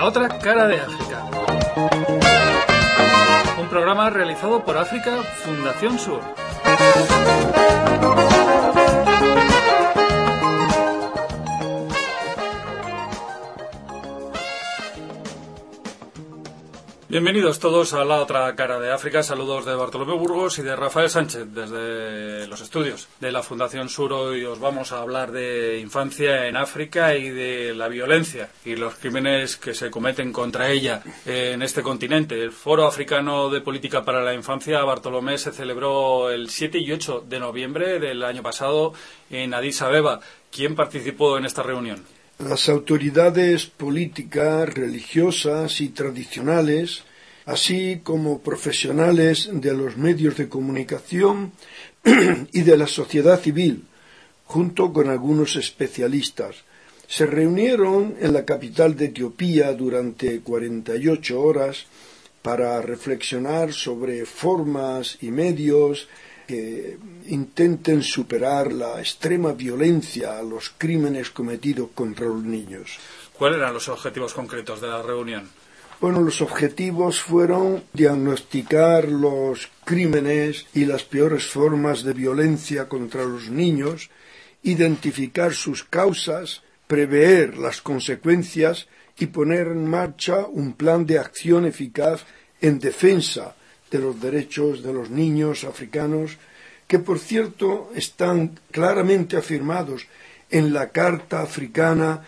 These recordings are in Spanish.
La otra cara de África. Un programa realizado por África Fundación Sur. Bienvenidos todos a La otra cara de África. Saludos de Bartolomé Burgos y de Rafael Sánchez desde los estudios de la Fundación Sur. Hoy os vamos a hablar de infancia en África y de la violencia y los crímenes que se cometen contra ella en este continente. El Foro Africano de Política para la Infancia, Bartolomé, se celebró el 7 y 8 de noviembre del año pasado en Addis Abeba. ¿Quién participó en esta reunión? Las autoridades políticas, religiosas y tradicionales, así como profesionales de los medios de comunicación y de la sociedad civil, junto con algunos especialistas, se reunieron en la capital de Etiopía durante 48 horas para reflexionar sobre formas y medios que intenten superar la extrema violencia, los crímenes cometidos contra los niños. ¿Cuáles eran los objetivos concretos de la reunión? Bueno, los objetivos fueron diagnosticar los crímenes y las peores formas de violencia contra los niños, identificar sus causas, prever las consecuencias y poner en marcha un plan de acción eficaz en defensa de los derechos de los niños africanos, que por cierto están claramente afirmados en la Carta Africana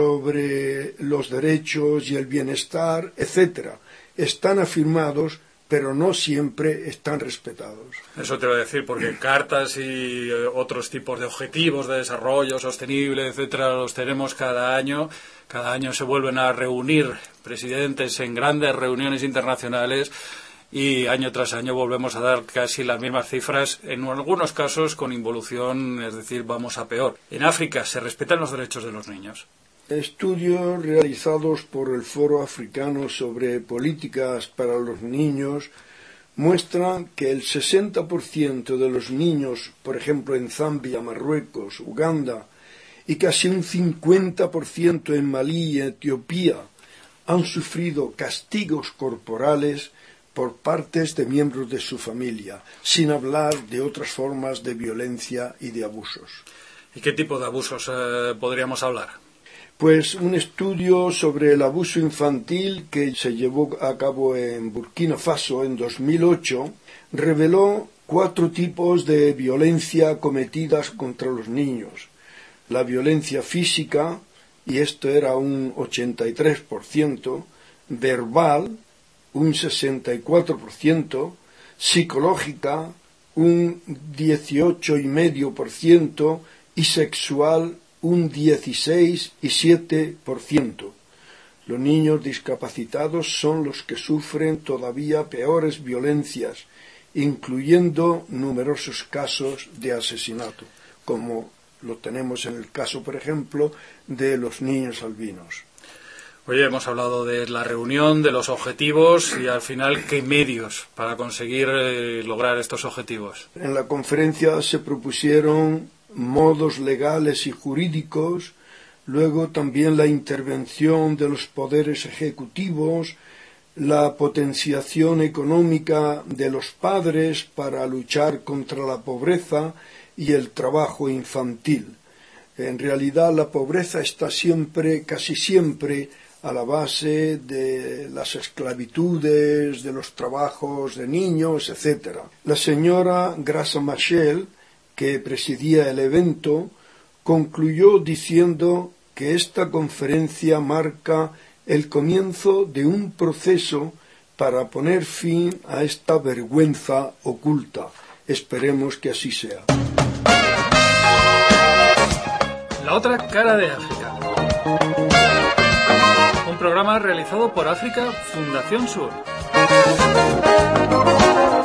sobre los derechos y el bienestar, etc. Están afirmados, pero no siempre están respetados. Eso te voy a decir, porque cartas y otros tipos de objetivos de desarrollo sostenible, etcétera, los tenemos cada año. Cada año se vuelven a reunir presidentes en grandes reuniones internacionales y año tras año volvemos a dar casi las mismas cifras, en algunos casos con involución, es decir, vamos a peor. En África se respetan los derechos de los niños. Estudios realizados por el Foro Africano sobre Políticas para los Niños muestran que el 60% de los niños, por ejemplo en Zambia, Marruecos, Uganda, y casi un 50% en Malí y Etiopía, han sufrido castigos corporales por partes de miembros de su familia, sin hablar de otras formas de violencia y de abusos. ¿Y qué tipo de abusos podríamos hablar? Pues un estudio sobre el abuso infantil que se llevó a cabo en Burkina Faso en 2008 reveló 4 tipos de violencia cometidas contra los niños. La violencia física, y esto era un 83%, verbal, un 64%, psicológica, un 18,5% y sexual, un 16,7%. Los niños discapacitados son los que sufren todavía peores violencias, incluyendo numerosos casos de asesinato, como lo tenemos en el caso, por ejemplo, de los niños albinos. Oye, hemos hablado de la reunión, de los objetivos y al final, ¿qué medios para conseguir lograr estos objetivos? En la conferencia se propusieron modos legales y jurídicos, luego también la intervención de los poderes ejecutivos, la potenciación económica de los padres para luchar contra la pobreza y el trabajo infantil. En realidad, la pobreza está siempre, casi siempre, a la base de las esclavitudes, de los trabajos de niños, etc. La señora Graça Machel, que presidía el evento, concluyó diciendo que esta conferencia marca el comienzo de un proceso para poner fin a esta vergüenza oculta. Esperemos que así sea. La otra cara de África. Un programa realizado por África Fundación Sur.